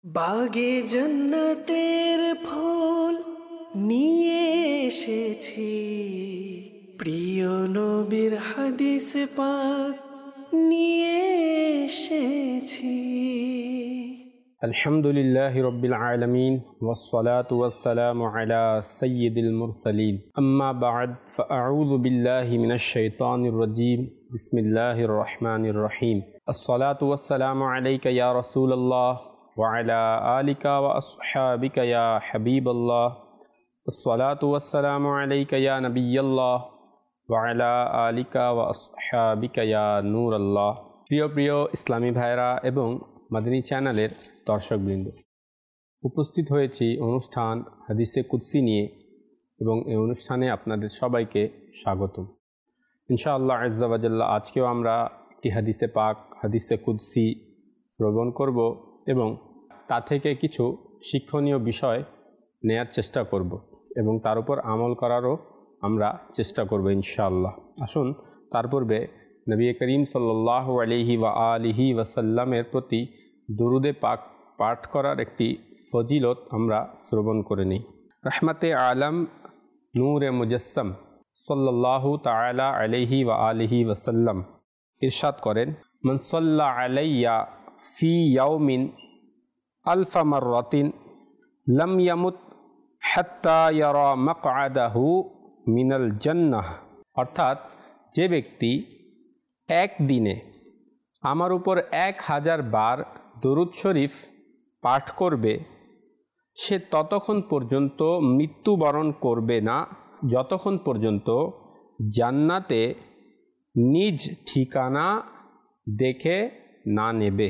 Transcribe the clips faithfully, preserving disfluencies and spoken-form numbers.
বাগে জান্নাতের ফুল নিয়ে এসেছি, প্রিয় নবীর হাদিস পাক নিয়ে এসেছি। আলহামদুলিল্লাহি রাব্বিল আলামিন ওয়াসসালাতু ওয়াসসালামু আলা সাইয়্যিদিল মুরসালিন, আম্মা বা'দ, ফাআউযু বিল্লাহি মিনাশ শাইতানির রাজীম। বিসমিল্লাহির রহমানির রহিম। আসসালাতু ওয়াসসালামু আলাইকা ইয়া রাসূলুল্লাহ ওয়া আলা আলিকা ওয়া আসহাবিকা ইয়া হাবিবাল্লাহ। আসসালাতু ওয়াসসালামু আলাইকা ইয়া নবিয়াল্লাহ ওয়া আলা আলিকা ওয়া আসহাবিকা ইয়া নূরাল্লাহ। প্রিয় প্রিয় ইসলামী ভাইরা এবং মাদানী চ্যানেলের দর্শকবৃন্দ, উপস্থিত হয়েছি অনুষ্ঠান হাদিসে কুদসি নিয়ে এবং এই অনুষ্ঠানে আপনাদের সবাইকে স্বাগতম। ইনশাআল্লাহ আজ্জা ওয়া জাল্লা আজকেও আমরা একটি হাদিসে পাক, হাদিসে কুদসি শ্রবণ করব এবং তা থেকে কিছু শিক্ষণীয় বিষয় নেয়ার চেষ্টা করব এবং তার উপর আমল করারও আমরা চেষ্টা করব ইনশাআল্লাহ। আসুন তার পূর্বে নবী করিম সাল্লাল্লাহু আলাইহি ওয়া আলিহি ওয়াসাল্লামের প্রতি দুরুদে পাক পাঠ করার একটি ফজিলত আমরা শ্রবণ করে নিই। রহমতে আলম নূরে মুজস্সম সাল্লাল্লাহু তাআলা আলাইহি ওয়া আলিহি ওয়াসাল্লাম ইরশাদ করেন, মান সাল্লা আলাইয়া ফি ইয়াউমিন আলফা মাররাতিন লাম ইয়ামুত হাত্তা ইয়ারা মাকআদাহু মিনাল জান্নাহ। অর্থাৎ যে ব্যক্তি এক দিনে আমার উপর এক হাজার বার দরুদ শরীফ পাঠ করবে, সে ততক্ষণ পর্যন্ত মৃত্যুবরণ করবে না যতক্ষণ পর্যন্ত জান্নাতে নিজ ঠিকানা দেখে না নেবে।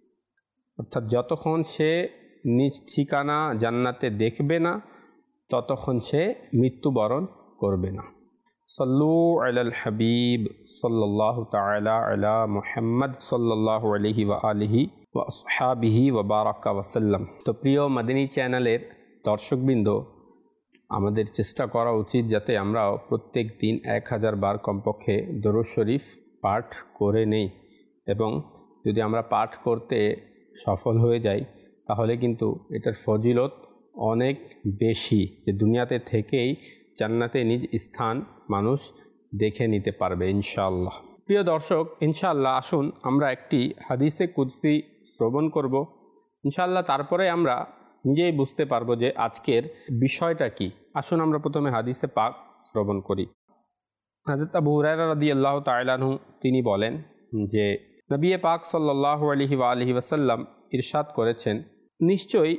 অর্থাৎ যতক্ষণ সে নিজ ঠিকানা জান্নাতে দেখবে না ততক্ষণ সে মৃত্যুবরণ করবে না। সল্লু আলাল হাবিব সাল্লাল্লাহু তাআলা আলা মুহাম্মদ সাল্লাল্লাহু আলাইহি ওয়া আলিহি ওয়া আসহাবিহি ওয়া বারাকা ওয়া সাল্লাম। তো প্রিয় মাদানী চ্যানেলের দর্শকবৃন্দ, আমাদের চেষ্টা করা উচিত যাতে আমরা প্রত্যেক দিন এক হাজার বার কমপক্ষে দরুদ শরীফ পাঠ করে নেই এবং যদি আমরা পাঠ করতে সফল হয়ে যাই তাহলে কিন্তু এটার ফজিলত অনেক বেশি, যে দুনিয়াতে থেকেই জান্নাতে নিজ স্থান মানুষ দেখে নিতে পারবে ইনশাআল্লাহ। প্রিয় দর্শক, ইনশাআল্লাহ আসুন আমরা একটি হাদিসে কুদসি শ্রবণ করব ইনশাআল্লাহ। তারপরে আমরা নিজেই বুঝতে পারবো যে আজকের বিষয়টা কি। আসুন আমরা প্রথমে হাদিসে পাক শ্রবণ করি। হযরত আবু হুরায়রা রাদিয়াল্লাহু তাআলা আনহু তিনি বলেন যে নবী পাক সাল্লাল্লাহু আলাইহি ওয়া আলিহি ওয়াসাল্লাম ইরশাদ করেছেন, নিশ্চয়ই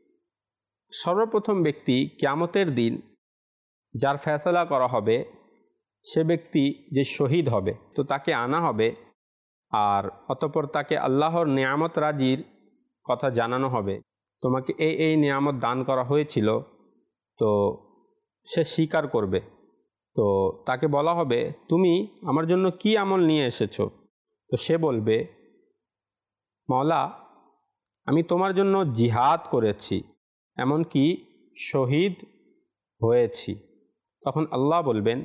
সর্বপ্রথম ব্যক্তি কিয়ামতের দিন যার ফয়সালা করা হবে সে ব্যক্তি যে শহীদ হবে, তো তাকে আনা হবে আর অতঃপর তাকে আল্লাহর নিয়ামত রাজির কথা জানানো হবে। তোমাকে এই এই নিয়ামত দান করা হয়েছিল, তো সে স্বীকার করবে। তো তাকে বলা হবে, তুমি আমার জন্য কি আমল নিয়ে এসেছো? তো সে বলবে, মাওলা, আমি তোমার জন্য জিহাদ করেছি, এমনকি শহীদ হয়েছি। তখন আল্লাহ বলবেন,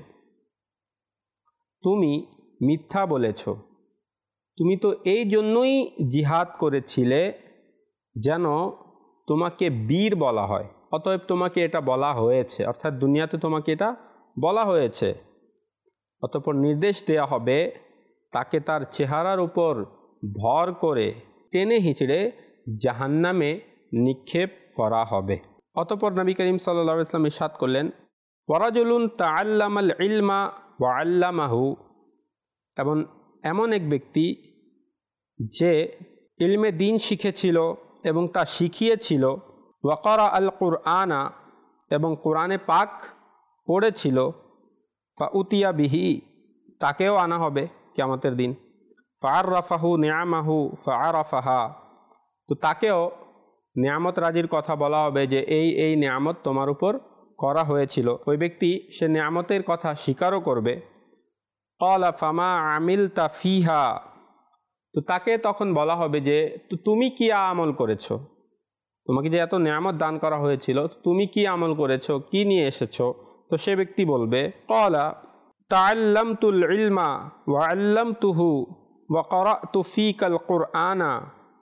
তুমি মিথ্যা বলেছ, তুমি তো এই জন্যই জিহাদ করেছিলে যেন তোমাকে বীর বলা হয়, অতএব তোমাকে এটা বলা হয়েছে, অর্থাৎ দুনিয়াতে তোমাকে এটা বলা হয়েছে। অতঃপর নির্দেশ দেয়া হবে তাকে তার চেহারার উপর ভর করে টেনে হিঁচড়ে জাহান্নামে নিক্ষেপ করা হবে। অতঃপর নবী করিম সাল্লাল্লাহু আলাইহি ওয়াসাল্লাম ইরশাদ করলেন, ওয়ারাজুলুন তাআল্লামাল ইলমা ওয়া আল্লামাহু, এবং এমন এক ব্যক্তি যে ইলমে দ্বীন শিখেছিল এবং তা শিখিয়েছিল, ওয়া ক্বারা আল কুরআনা, এবং কোরআনে পাক পড়েছিল, ফা উতিয়া বিহি, তাকেও আনা হবে কিয়ামতের দিন, ফা আররাফাহু নিআমাহু ফা আরাফাহা, তো তাকেও নিয়ামত রাজির কথা বলা হবে যে এই এই নিয়ামত তোমার উপর করা হয়েছিল। ওই ব্যক্তি সে নিয়ামতের কথা স্বীকারও করবে। ক্বালা ফামা আমিলতা ফিহা, তো তাকে তখন বলা হবে যে তো তুমি কি আমল করেছো? তোমাকে যে এত নিয়ামত দান করা হয়েছিল, তুমি কি আমল করেছো, কি নিয়ে এসেছো? তো সে ব্যক্তি বলবে, ক্বালা তাআল্লামতুল ইলমা ওয়া আল্লামতুহু ওয়া ক্বারাতু ফীকাল কুরআনা,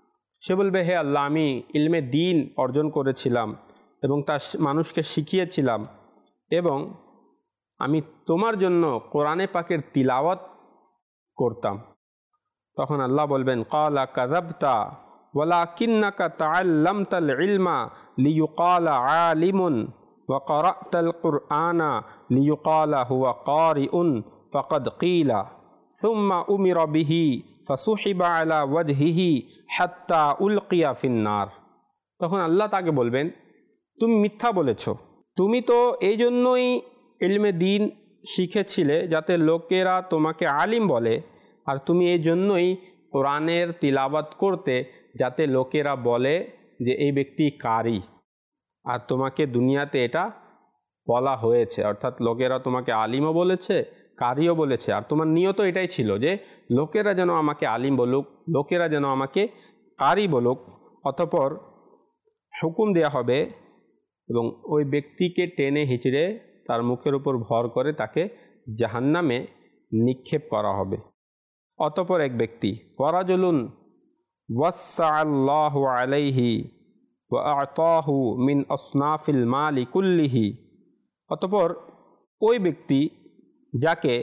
সে বলবে, হে আল্লাহ, আমি ইলমে দিন অর্জন করেছিলাম এবং তা মানুষকে শিখিয়েছিলাম এবং আমি তোমার জন্য কোরআনে পাকের তিলাওয়াত করতাম। তখন আল্লাহ বলবেন, ক্বালা কাযাবতা ওয়ালাকিন্নাকা তাআল্লামতাল ইলমা লিয়ুকালা আলিমুন ওয়া ক্বারা'তাল কুরআনা লিয়ুকালা হুয়া ক্বারিউন ফাকাদ ক্বিলা সুম্মা উমিরা বিহি ফাসুহিবা আলা ওয়াজহিহি হাত্তা উলকিয়া ফিন্নার। তখন আল্লাহ তাকে বলবেন, তুমি মিথ্যা বলেছ, তুমি তো এই জন্যই ইলমে দিন শিখেছিলে যাতে লোকেরা তোমাকে আলিম বলে, আর তুমি এই জন্যই কোরআনের তিলাওয়াত করতে যাতে লোকেরা বলে যে এই ব্যক্তি কারি, আর তোমাকে দুনিয়াতে এটা বলা হয়েছে, অর্থাৎ লোকেরা তোমাকে আলিমও বলেছে, কারিও বলেছে, আর তোমার নিয়ত এটাই ছিল যে লোকেরা যেন আমাকে আলিম বলুক, লোকেরা যেন আমাকে কারি বলুক। অতঃপর হুকুম দেয়া হবে এবং ওই ব্যক্তিকে টেনে হিঁচড়ে তার মুখের উপর ভর করে তাকে জাহান্নামে নিক্ষেপ করা হবে। অতঃপর এক ব্যক্তি, ওয়ারাজুলুন ওয়াসসাআল্লাহু আলাইহি ওয়া আ'তাহু মিন আসনাফিল মালি কুল্লিহি। অতঃপর ওই ব্যক্তি যাকে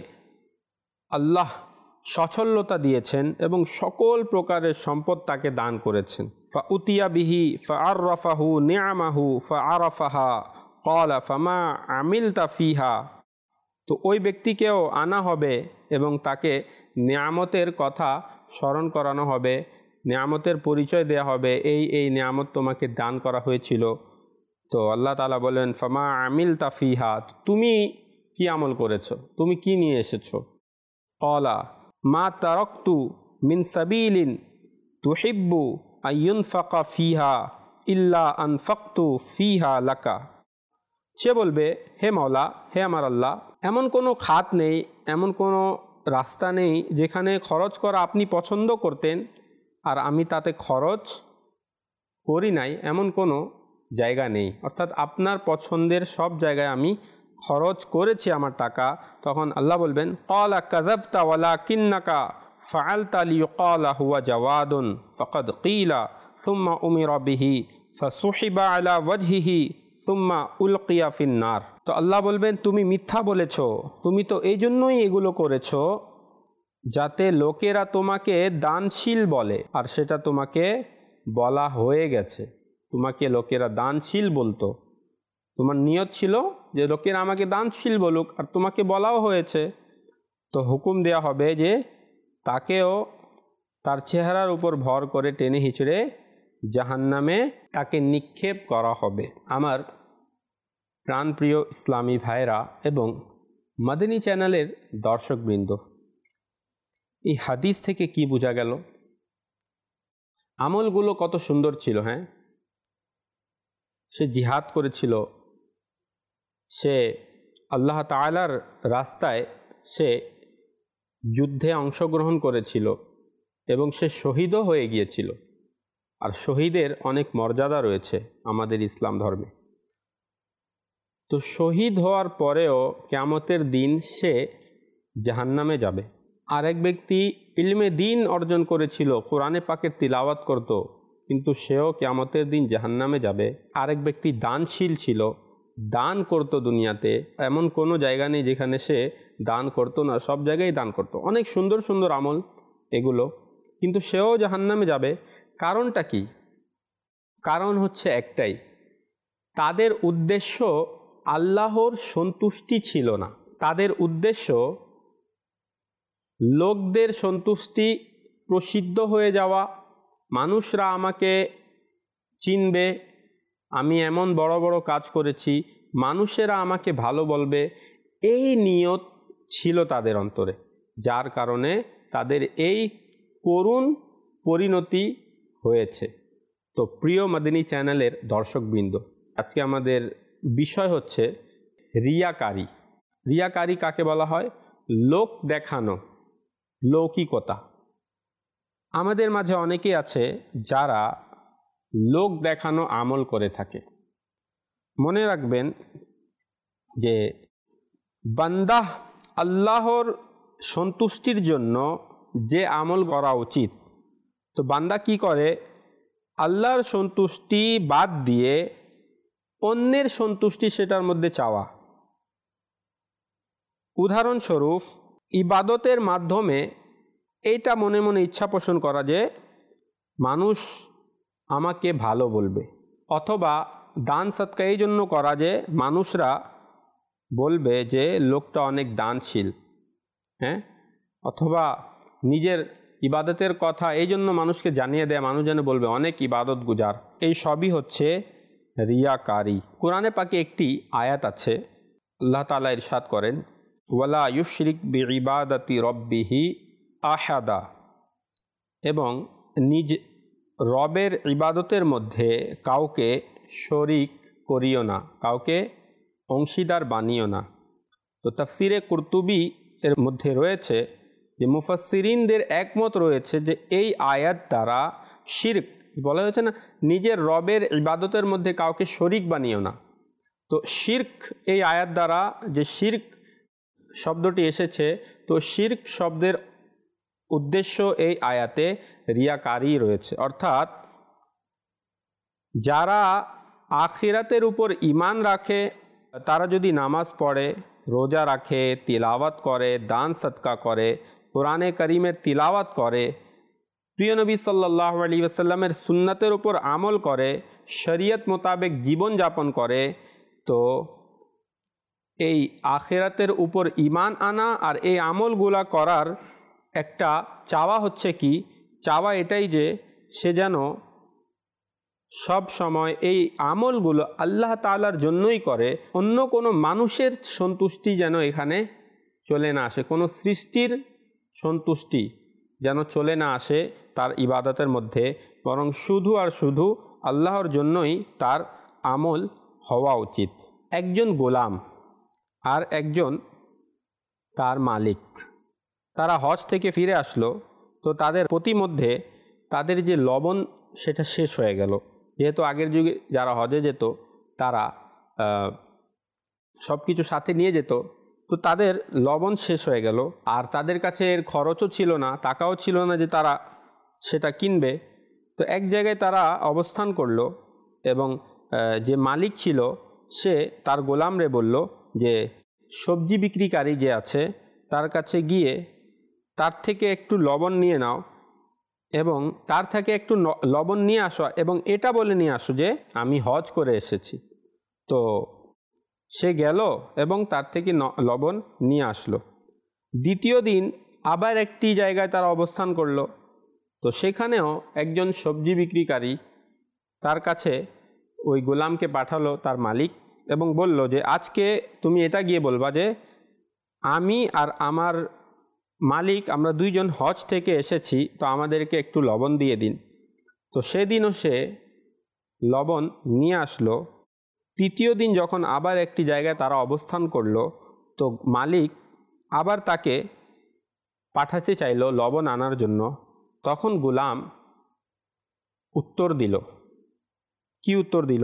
আল্লাহ সচ্ছলতা দিয়েছেন এবং সকল প্রকারের সম্পদ তাকে দান করেছেন, ফা উতিয়া বিহি ফা আররাফাহু নিআমাহু ফা আরাফাহা ক্বালা ফামা আমিলতা ফিহা। তো ওই ব্যক্তিকেও আনা হবে এবং তাকে নিয়ামতের কথা স্মরণ করানো হবে, নিয়ামতের পরিচয় দেয়া হবে, এই এই নিয়ামত তোমাকে দান করা হয়েছিল। তো আল্লাহ তাআলা বলেন, ফামা আমিলতা ফিহা, তুমি কি আমল করেছো, তুমি কি নিয়ে এসেছো? ক্বালা মা তারাকতু মিন সাবিলিন তুহিব্বু আইয়ুনফাকা ফিহা ইল্লা আনফাকতু ফিহা লাকা। সে বলবে, হে মাওলা, হে আমার আল্লাহ, এমন কোনো খাত নেই, এমন কোনো রাস্তা নেই যেখানে খরচ করা আপনি পছন্দ করতেন আর আমি তাতে খরচ করি নাই, এমন কোনো জায়গা নেই। অর্থাৎ আপনার পছন্দের সব জায়গায় আমি খরচ করেছি আমার টাকা। তখন আল্লাহ বলবেন, ক্বালা কাযাবতা ওয়ালাকিন্নাকা ফাআলতা লিয়ুকালা হুয়া জাওয়াদুন ফাকাদ ক্বিলা সুম্মা উমিরা বিহি ফাসুহিবা আলা ওয়াজহিহি সুম্মা উলকিয়া ফিন্নার। তো আল্লাহ বলবেন, তুমি মিথ্যা বলেছ, তুমি তো এই জন্যই এগুলো করেছ যাতে লোকেরা তোমাকে দানশীল বলে, আর সেটা তোমাকে বলা হয়ে গেছে। তোমাকে লোকেরা দানশীল বলতো, তোমার নিয়ত ছিল যে লোকেরা আমাকে দানশীল বলুক, আর তোমাকে বলাও হয়েছে। তো হুকুম দেয়া হবে যে তাকেও তার চেহারার উপর ভর করে টেনে হিঁচড়ে জাহান্নামে তাকে নিক্ষেপ করা হবে। আমার প্রাণপ্রিয় ইসলামী ভাইরা এবং মাদানী চ্যানেলের দর্শকবৃন্দ, এই হাদিস থেকে কি বোঝা গেল? আমলগুলো কত সুন্দর ছিল। হ্যাঁ, সে জিহাদ করেছিল, সে আল্লাহ তাআলার রাস্তায় সে যুদ্ধে অংশগ্রহণ করেছিল এবং সে শহীদও হয়ে গিয়েছিল। আর শহীদের অনেক মর্যাদা রয়েছে আমাদের ইসলাম ধর্মে। তো শহীদ হওয়ার পরেও কিয়ামতের দিন সে জাহান্নামে যাবে। আর এক ব্যক্তি ইলমে দিন অর্জন করেছিল, কোরআনে পাকের তিলাওয়াত করত, কিন্তু সেও কিয়ামতের দিন জাহান্নামে যাবে। আরেক ব্যক্তি দানশীল ছিল, দান করত দুনিয়াতে, এমন কোনো জায়গা নেই যেখানে সে দান করত না, সব জায়গায় দান করত, অনেক সুন্দর সুন্দর আমল এগুলো, কিন্তু সেও জাহান্নামে যাবে। কারণটা কি? কারণ হচ্ছে একটাই, তাদের উদ্দেশ্য আল্লাহর সন্তুষ্টি ছিল না। তাদের উদ্দেশ্য লোকদের সন্তুষ্টি, প্রসিদ্ধ হয়ে যাওয়া, মানুষরা আমাকে চিনবে, আমি এমন বড় বড় কাজ করেছি, মানুষেরা আমাকে ভালো বলবে, এই নিয়ত ছিল তাদের অন্তরে, যার কারণে তাদের এই করুণ পরিণতি হয়েছে। তো প্রিয় মাদানী চ্যানেলের দর্শকবৃন্দ, আজকে আমাদের বিষয় হচ্ছে রিয়াকারী। রিয়াকারী কাকে বলা হয়? লোক দেখানো, লৌকিকতা। আমাদের মাঝে অনেকেই আছে যারা লোক দেখানো আমল করে থাকে। মনে রাখবেন যে বান্দা আল্লাহর সন্তুষ্টির জন্য যে আমল করা উচিত, তো বান্দা কি করে? আল্লাহর সন্তুষ্টি বাদ দিয়ে অন্যের সন্তুষ্টি সেটার মধ্যে চাওয়া। উদাহরণস্বরূপ ইবাদতের মাধ্যমে এইটা মনে মনে ইচ্ছা পোষণ করা যে মানুষ আমাকে ভালো বলবে, অথবা দান সৎকা এই জন্য করা যে মানুষরা বলবে যে লোকটা অনেক দানশীল, হ্যাঁ, অথবা নিজের ইবাদতের কথা এই জন্য মানুষকে জানিয়ে দেয়, মানুষ যেন বলবে অনেক ইবাদত গুজার। এই সবই হচ্ছে রিয়াকারি। কোরআনে পাকে একটি আয়াত আছে, আল্লাহ তাআলা ইরশাদ করেন, ওয়ালা ইউশরিক বিইবাদাতি রব্বিহি আহাদা, এবং নিজ রবের ইবাদতের মধ্যে কাউকে শরিক করিও না, কাউকে অংশীদার বানিও না। তো তাফসিরে কুরতুবি এর মধ্যে রয়েছে যে মুফাসসিরিনদের একমত রয়েছে যে এই আয়াত দ্বারা শিরক বলা হয়েছে না, নিজের রবের ইবাদতের মধ্যে কাউকে শরিক বানিও না। তো শিরক এই আয়াত দ্বারা যে শিরক শব্দটি এসেছে, তো শিরক শব্দের উদ্দেশ্য এই আয়াতে রিয়াকারি রয়েছে, অর্থাৎ যারা আখিরাতের উপর ঈমান রাখে তারা যদি নামাজ পড়ে, রোজা রাখে, তিলাওয়াত করে, দান সদকা করে, কোরআনে কারীমের তিলাওয়াত করে, প্রিয় নবী সাল্লাল্লাহু আলাইহি ওয়াসাল্লামের সুন্নাতের উপর আমল করে, শরীয়ত মোতাবেক জীবন যাপন করে, তো এই আখিরাতের উপর ঈমান আনা আর এই আমলগুলা করার একটা চাওয়া হচ্ছে কি, চাওয়া এটাই যে সে যেন সব সময় এই আমলগুলো আল্লাহ তাআলার জন্যই করে, অন্য কোনো মানুষের সন্তুষ্টি যেন এখানে চলে না আসে, কোনো সৃষ্টির সন্তুষ্টি যেন চলে না আসে তার ইবাদতের মধ্যে, বরং শুধু আর শুধু আল্লাহর জন্যই তার আমল হওয়া উচিত। একজন গোলাম আর একজন তার মালিক, তারা হজ থেকে ফিরে আসলো, তো তাদের প্রতিমধ্যে তাদের যে লবণ সেটা শেষ হয়ে গেল। যেহেতু আগের যুগে যারা হজে যেত তারা সব কিছু সাথে নিয়ে যেত, তো তাদের লবণ শেষ হয়ে গেল, আর তাদের কাছে এর খরচও ছিল না, টাকাও ছিল না যে তারা সেটা কিনবে। তো এক জায়গায় তারা অবস্থান করলো এবং যে মালিক ছিল সে তার গোলামরে বলল যে সবজি বিক্রিকারী যে আছে তার কাছে গিয়ে তার থেকে একটু লবণ নিয়ে নাও এবং তার থেকে একটু লবণ নিয়ে আসো এবং এটা বলে নিয়ে আসো যে আমি হজ করে এসেছি। তো সে গেল এবং তার থেকে লবণ নিয়ে আসলো। দ্বিতীয় দিন আবার একটি জায়গায় তারা অবস্থান করলো, তো সেখানেও একজন সবজি বিক্রিকারী তার কাছে ওই গোলামকে পাঠালো তার মালিক এবং বলল যে আজকে তুমি এটা গিয়ে বলবা যে আমি আর আমার মালিক আমরা দুইজন হজ থেকে এসেছি, তো আমাদেরকে একটু লবণ দিয়ে দিন। তো সেদিনও সে লবণ নিয়ে আসলো। তৃতীয় দিন যখন আবার একটি জায়গায় তারা অবস্থান করলো, তো মালিক আবার তাকে পাঠাতে চাইল লবণ আনার জন্য। তখন গোলাম উত্তর দিল, কি উত্তর দিল,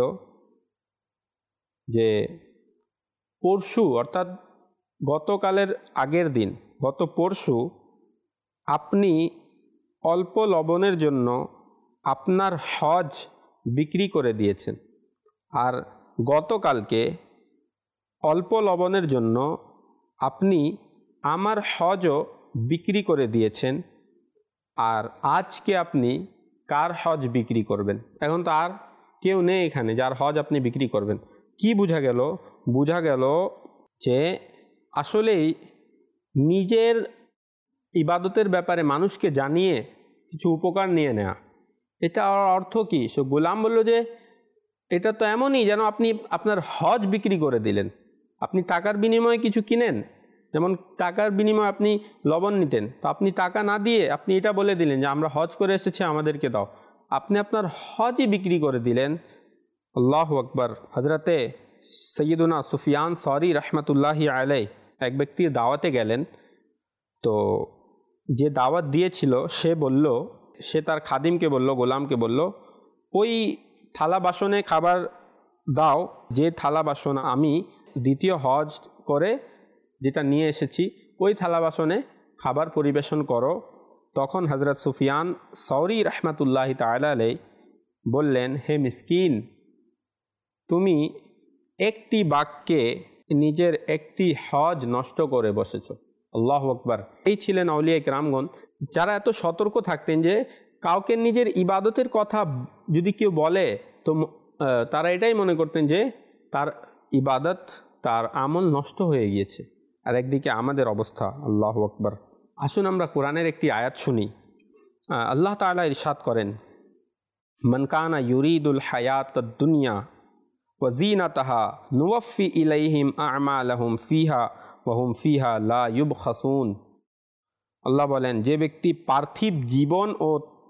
যে পরশু অর্থাৎ গতকালের আগের দিন, গত পরশু আপনি অল্প লবণের জন্য আপনার হজ বিক্রি করে দিয়েছেন, আর গতকালকে অল্প লবণের জন্য আপনি আমার হজও বিক্রি করে দিয়েছেন, আর আজকে আপনি কার হজ বিক্রি করবেন? এখন তো আর কেউ নেই এখানে যার হজ আপনি বিক্রি করবেন। কি বোঝা গেল? বোঝা গেল যে আসলেই নিজের ইবাদতের ব্যাপারে মানুষকে জানিয়ে কিছু উপকার নিয়ে নেওয়া, এটা অর্থ কি? সে গোলাম বলল যে এটা তো এমনই যেন আপনি আপনার হজ বিক্রি করে দিলেন। আপনি টাকার বিনিময়ে কিছু কিনেন, যেমন টাকার বিনিময়ে আপনি লবণ নিতেন, তো আপনি টাকা না দিয়ে আপনি এটা বলে দিলেন যে আমরা হজ করে এসেছি আমাদেরকে দাও, আপনি আপনার হজই বিক্রি করে দিলেন। আল্লাহু আকবার। হজরতে সৈয়দুনা সুফিয়ান সৌরি রহমতুল্লাহি আলাইহি এক ব্যক্তির দাওয়াতে গেলেন, তো যে দাওয়াত দিয়েছিল সে বলল, সে তার খাদিমকে বলল, গোলামকে বলল, ওই থালা বাসনে খাবার দাও যে থালা বাসন আমি দ্বিতীয় হজ করে যেটা নিয়ে এসেছি, ওই থালা বাসনে খাবার পরিবেশন করো। তখন হজরত সুফিয়ান সৌরি রহমতুল্লাহি তাআলা আলাইহি বললেন, হে মিসকিন, তুমি একটি বাক্যে নিজের একটি হজ নষ্ট করে বসেছ। আল্লাহু আকবার। এই ছিলেন আউলিয়া কেরামগণ, যারা এত সতর্ক থাকতেন যে কাউকে নিজের ইবাদতের কথা যদি কেউ বলে তো তারা এটাই মনে করতেন যে তার ইবাদত, তার আমল নষ্ট হয়ে গিয়েছে। আর একদিকে আমাদের অবস্থা। আল্লাহু আকবার। আসুন আমরা কোরআনের একটি আয়াত শুনি। আল্লাহ তাআলা ইরশাদ করেন, মান কানা ইউরিদুল হায়াতাদ দুনিয়া ওয়া যিনাতাহা নুওয়াফি ইলাইহিম আ'মালাহুম ফিহা ওয়া হুম ফিহা লা ইউবখাসুন। আল্লাহ বলেন, যে ব্যক্তি পার্থিব জীবন ও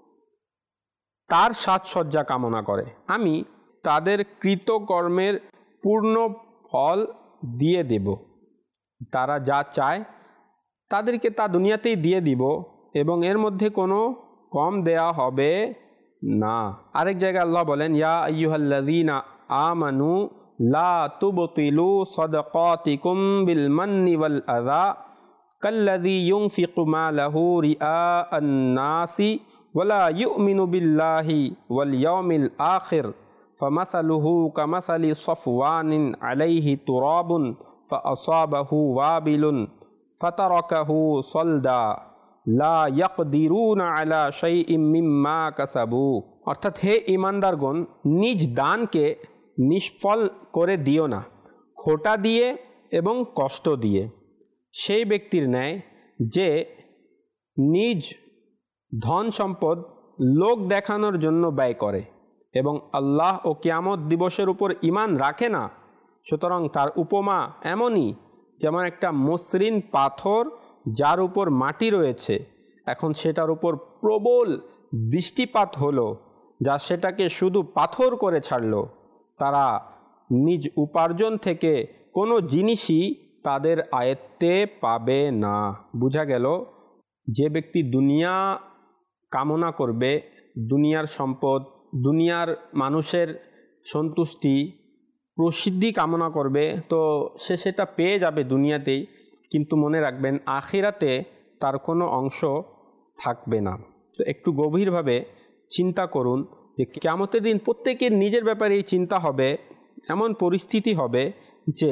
তার সাজসজ্জা কামনা করে, আমি তাদের কৃতকর্মের পূর্ণ ফল দিয়ে দেব। তারা যা চায় তাদেরকে তা দুনিয়াতেই দিয়ে দিব এবং এর মধ্যে কোনো কম দেয়া হবে না। আরেক জায়গায় আল্লাহ বলেন, ইয়া আইয়ুহাল্লাযীনা আমানু লা তুবতিলু সাদাকাতিকুম বিল মান্নি ওয়াল আযা কাল্লাযী ইউনফিকু মালাহু রিআআন নাসি ওয়ালা ইউমিনু বিল্লাহি ওয়াল ইয়াউমিল আখির ফামাসালুহু কামাসালি সফওয়ানিন আলাইহি তুরাবুন ফাআসাবাহু ওয়াবিলুন ফাতারাকাহু সলদা লা ইয়াকদিরুনা আলা শাইইম মিম্মা কাসাবু। অর্থাৎ, হে ঈমানদারগণ, নিজ দানকে নিষ্ফল করে দিও না খোটা দিয়ে এবং কষ্ট দিয়ে, সেই ব্যক্তির ন্যায় যে নিজ ধন সম্পদ লোক দেখানোর জন্য ব্যয় করে এবং আল্লাহ ও কিয়ামত দিবসের উপর ঈমান রাখে না। সুতরাং তার উপমা এমনই যেমন একটা মসৃণ পাথর যার উপর মাটি রয়েছে, এখন সেটার উপর প্রবল বৃষ্টিপাত হলো যা সেটাকে শুধু পাথর করে ছাড়ল। তারা নিজ উপার্জন থেকে কোনো জিনিসই তাদের আয়ত্তে পাবে না। বোঝা গেল, যে ব্যক্তি দুনিয়া কামনা করবে, দুনিয়ার সম্পদ, দুনিয়ার মানুষের সন্তুষ্টি, প্রসিদ্ধি কামনা করবে, তো সে সেটা পেয়ে যাবে দুনিয়াতেই, কিন্তু মনে রাখবেন আখিরাতে তার কোনো অংশ থাকবে না। তো একটু গভীরভাবে চিন্তা করুন যে কিয়ামতের দিন প্রত্যেকের নিজের ব্যাপারে এই চিন্তা হবে, এমন পরিস্থিতি হবে যে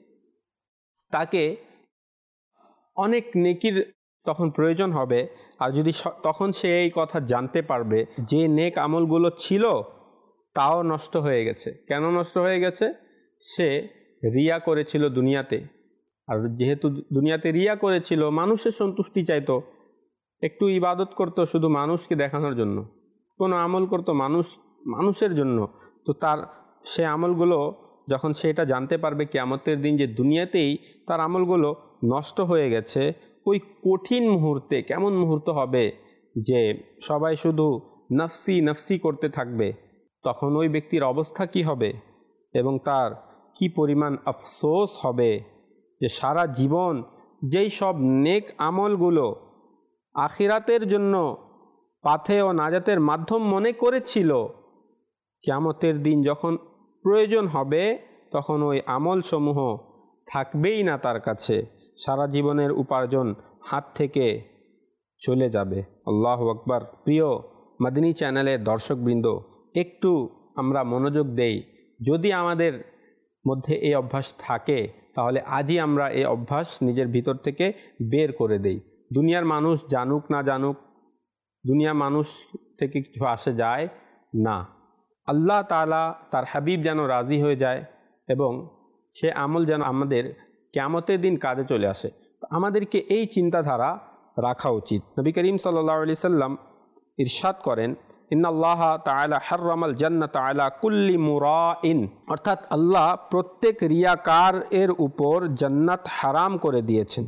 তাকে অনেক নেকির তখন প্রয়োজন হবে। আর যদি তখন সে এই কথা জানতে পারবে যে নেক আমলগুলো ছিল তাও নষ্ট হয়ে গেছে। কেন নষ্ট হয়ে গেছে? সে রিয়া করেছিল দুনিয়াতে, আর যেহেতু দুনিয়াতে রিয়া করেছিল, মানুষের সন্তুষ্টি চাইতো, একটু ইবাদত করতো শুধু মানুষকে দেখানোর জন্য, কোনো আমল করতো মানুষ মানুষের জন্য, তো তার সে আমলগুলো যখন সে এটা জানতে পারবে কিয়ামতের দিন যে দুনিয়াতেই তার আমলগুলো নষ্ট হয়ে গেছে, ওই কঠিন মুহূর্তে, কেমন মুহূর্ত হবে যে সবাই শুধু নফসি নফসি করতে থাকবে, তখন ওই ব্যক্তির অবস্থা কি হবে এবং তার কি পরিমাণ আফসোস হবে যে সারা জীবন যেই সব নেক আমলগুলো আখিরাতের জন্য পাথে ও নাজাতের মাধ্যম মনে করেছিল, কিয়ামতের দিন যখন প্রয়োজন হবে তখন ওই আমলসমূহ থাকবেই না তার কাছে, সারা জীবনের উপার্জন হাত থেকে চলে যাবে। আল্লাহু আকবার। প্রিয় মাদিনী চ্যানেলের দর্শকবৃন্দ, একটু আমরা মনোযোগ দেই। যদি আমাদের মধ্যে এই অভ্যাস থাকে তাহলে আজই আমরা এই অভ্যাস নিজের ভিতর থেকে বের করে দেই। দুনিয়ার মানুষ জানুক না জানুক, দুনিয়া মানুষ থেকে কিছু আসে যায় না। আল্লাহ তাআলা তার হাবিব যেন রাজি হয়ে যায় এবং সে আমল যেন আমাদের কিয়ামতের দিন কাজে চলে আসে, আমাদেরকে এই চিন্তাধারা রাখা উচিত। নবী করিম সাল্লাল্লাহু আলাইহি সাল্লাম ইরশাদ করেন, ইন্নাল্লাহ তাআলা হাররামাল জান্নাতা আলা কুল্লি মুরাইন, অর্থাৎ আল্লাহ প্রত্যেক রিয়াকার এর উপর জান্নাত হারাম করে দিয়েছেন।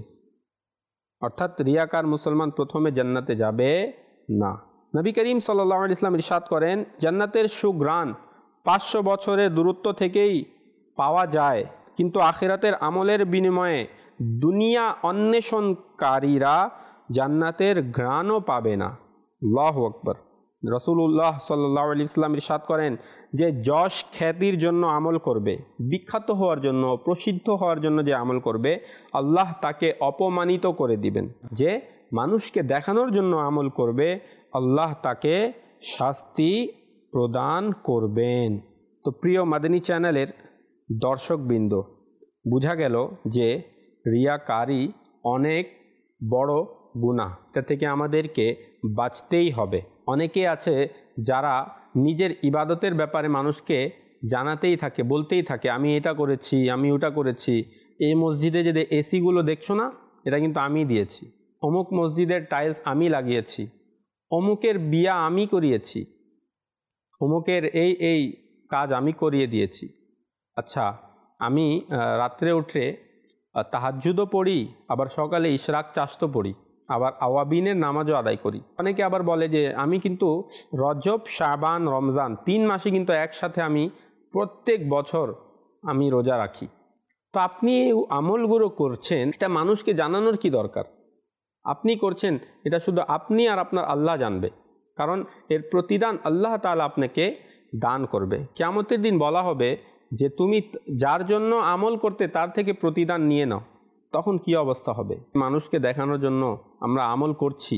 অর্থাৎ রিয়াকার মুসলমান প্রথমে জান্নাতে যাবে না। নবী করিম সাল্লাল্লাহু আলাইহি সাল্লাম ইরশাদ করেন, জান্নাতের সুঘ্রাণ পাঁচশো বছরের দূরত্ব থেকেই পাওয়া যায়, কিন্তু আখিরাতের আমলের বিনিময়ে দুনিয়া অন্বেষণকারীরা জান্নাতের ঘ্রাণও পাবে না। আল্লাহু আকবার। রাসূলুল্লাহ সাল্লাল্লাহু আলাইহি ওয়াসাল্লাম ইরশাদ করেন যে যশ খ্যাতির জন্য আমল করবে, বিখ্যাত হওয়ার জন্য, প্রসিদ্ধ হওয়ার জন্য যে আমল করবে, আল্লাহ তাকে অপমানিত করে দিবেন। যে মানুষকে দেখানোর জন্য আমল করবে, আল্লাহ তাকে শাস্তি প্রদান করবেন। তো প্রিয় মাদানী চ্যানেলের দর্শকবৃন্দ, বোঝা গেল যে রিয়াকারি অনেক বড় গুনাহ, এটা থেকে আমাদেরকে বাঁচতেই হবে। অনেকে আছে যারা নিজের ইবাদতের ব্যাপারে মানুষকে জানাতেই থাকে, বলতেই থাকে আমি এটা করেছি, আমি ওটা করেছি। এই মসজিদে যে এসিগুলো দেখছো না, এটা কিন্তু আমি দিয়েছি। অমুক মসজিদের টাইলস আমি লাগিয়েছি, অমুকের বিয়া আমি করিয়েছি, অমুকের এই এই কাজ আমি করিয়ে দিয়েছি। আচ্ছা, আমি রাত্রে উঠে তাহাজ্জুদও পড়ি, আবার সকালে ইশরাক চাষতো পড়ি, আবার আওয়াবিনের নামাজও আদায় করি। অনেকে আবার বলে যে আমি কিন্তু রজব, শাবান, রমজান তিন মাসে কিন্তু একসাথে আমি প্রত্যেক বছর আমি রোজা রাখি। তো আপনি এই আমলগুলো করছেন, এটা মানুষকে জানানোর কি দরকার? আপনি করছেন, এটা শুধু আপনি আর আপনার আল্লাহ জানবে, কারণ এর প্রতিদান আল্লাহ তাআলা আপনাকে দান করবে। কিয়ামতের দিন বলা হবে যে তুমি যার জন্য আমল করতে তার থেকে প্রতিদান নিয়ে নাও। তখন কি অবস্থা হবে? মানুষকে দেখানোর জন্য আমরা আমল করছি,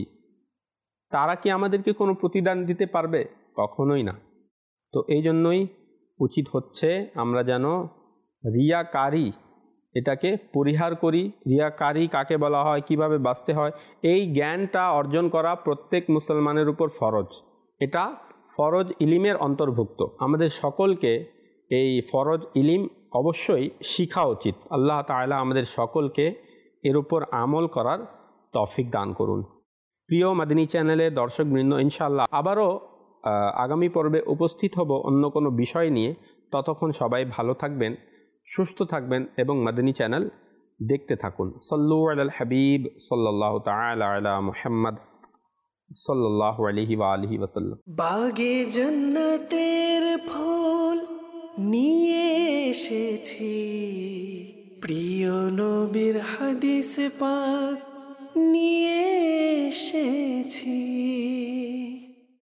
তারা কি আমাদেরকে কোনো প্রতিদান দিতে পারবে? কখনোই না। তো এই জন্যই উচিত হচ্ছে আমরা যেন রিয়াকারি এটাকে পরিহার করি। রিয়াকারি কাকে বলা হয়, কিভাবে বাঁচতে হয়, এই জ্ঞানটা অর্জন করা প্রত্যেক মুসলমানের উপর ফরজ। এটা ফরজ ইলিমের অন্তর্ভুক্ত। আমাদের সকলকে এই ফরজ ইলিম অবশ্যই শিখা উচিত। আল্লাহ তাআলা আমাদের সকলকে এর উপর আমল করার তৌফিক দান করুন। প্রিয় মাদানী চ্যানেলের দর্শকবৃন্দ, ইনশাআল্লাহ আবারও আগামী পর্বে উপস্থিত হব অন্য কোনো বিষয় নিয়ে। ততক্ষণ সবাই ভালো থাকবেন, সুস্থ থাকবেন এবং মাদানী চ্যানেল দেখতে থাকুন। সাল্লু আলাল হাবিব সাল্লাল্লাহু তাআলা আলা মুহাম্মদ সাল্লাল্লাহু আলাইহি ওয়া আলিহি ওয়াসাল্লাম। বাগে জান্নাতের ফুল নিয়ে এসেছি, প্রিয় নবীর হাদিস পাক নিয়ে